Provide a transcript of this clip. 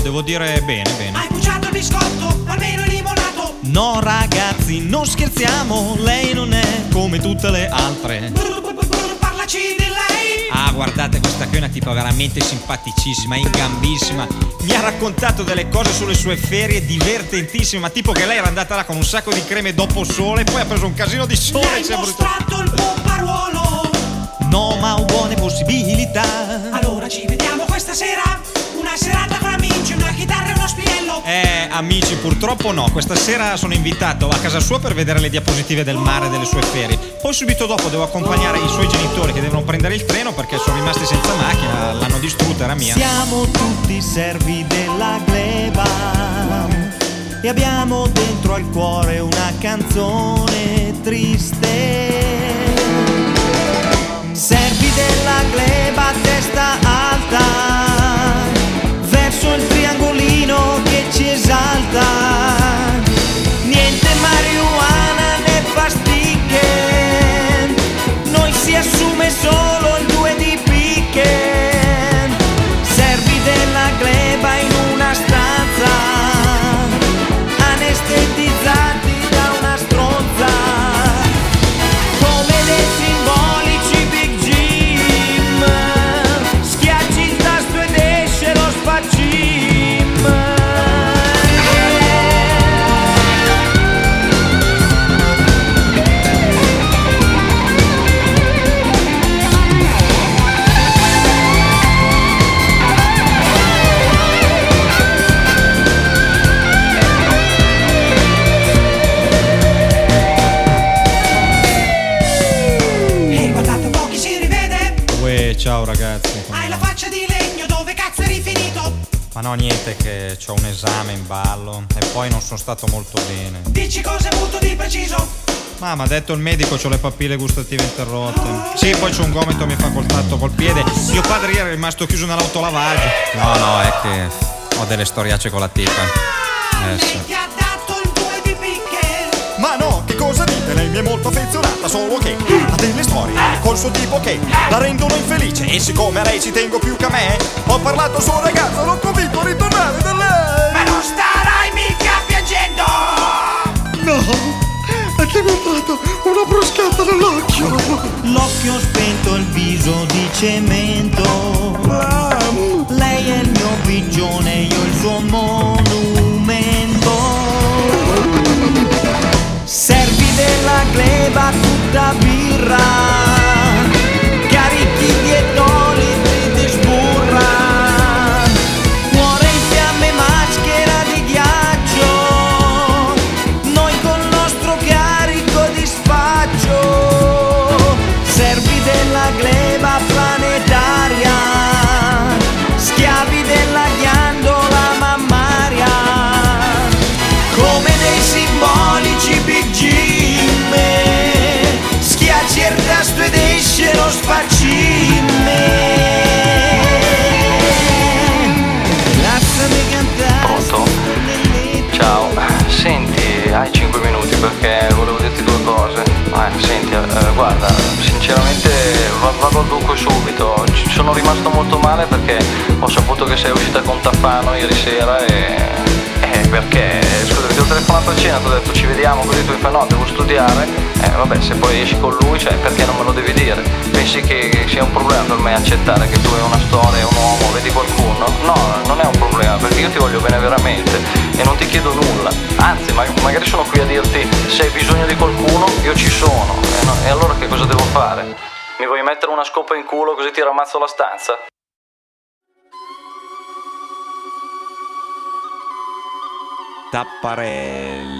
devo dire bene. Hai bruciato il biscotto, almeno è limonato. No ragazzi, non scherziamo, lei non è come tutte le altre. Parlaci di lei. Ah, guardate, questa qui è una tipa veramente simpaticissima, ingambissima. Mi ha raccontato delle cose sulle sue ferie divertentissime, tipo che lei era andata là con un sacco di creme dopo sole, poi ha preso un casino di sole Mi hai e si è mostrato il pomparuolo. No, ma ho buone possibilità. Allora ci vediamo questa sera. Una serata fra amici, una chitarra e uno spinello. Amici, purtroppo no. Questa sera sono invitato a casa sua per vedere le diapositive del mare delle sue ferie. Poi subito dopo devo accompagnare i suoi genitori che devono prendere il treno perché sono rimasti senza macchina, l'hanno distrutta, era mia. Siamo tutti servi della gleba e abbiamo dentro al cuore una canzone triste. Servi della gleba a testa alta verso il triangolino che ci esalta. Niente marijuana né pasticche, noi si assume solo il 2 di picche. Servi della gleba in una stanza, anestetizzati da una stronza, come dei simbolici Big Jim. Schiacci il tasto ed esce lo spacim. Ehi, guardate un po' chi si rivede. Uè, ciao ragazzi. Hai la faccia di legno, dove cazzo eri finito? Ma no, niente, che c'ho un esame in ballo e poi non sono stato molto bene. Dici cosa hai avuto di preciso? Ma m'ha detto il medico, c'ho le papille gustative interrotte. Sì, poi c'ho un gomito, mi fa contatto col piede. Mio padre ieri è rimasto chiuso nell'autolavaggio. No, è che ho delle storiacce con la tipa. Lei Sì. ti ha dato il 2 di picche. Ma no, che cosa dite? Lei mi è molto affezionata, solo che ha delle storie col suo tipo che la rendono infelice. E siccome a lei ci tengo più che a me, ho parlato al suo ragazzo, l'ho convinto a ritornare da lei. Ma non starai mica piangendo. No, è che mi ha dato una bruscata nell'occhio. L'occhio spento, il viso di cemento. Lei è il mio pigione, io il suo monumento. Servi della gleba tutta birra, carichi di etoliti di sburra. Cuore in fiamme, maschera di ghiaccio, noi col nostro carico di spaccio. Servi della gleba planetaria, schiavi della ghiandola mammaria, come dei simbolici Big Jim. Schiacci il tasto ed esce lo spaccimme. Lasciami cantare. Pronto? Ciao, senti, hai 5 minuti perché volevo dirti due cose. Senti, guarda, sinceramente vado al dunque subito. Ci sono rimasto molto male perché ho saputo che sei uscita con Tafano ieri sera perché, scusa, ti ho telefonato a cena, ti ho detto ci vediamo, così tu mi fai no, devo studiare. Vabbè, se poi esci con lui, cioè, perché non me lo devi dire? Pensi che sia un problema per me accettare che tu hai una storia, un uomo, vedi qualcuno? No, non è un problema, perché io ti voglio bene veramente e non ti chiedo nulla. Anzi, magari sono qui a dirti se hai bisogno di qualcuno, io ci sono. E allora che cosa devo fare? Mi vuoi mettere una scopa in culo così ti ramazzo la stanza? Tapparelli.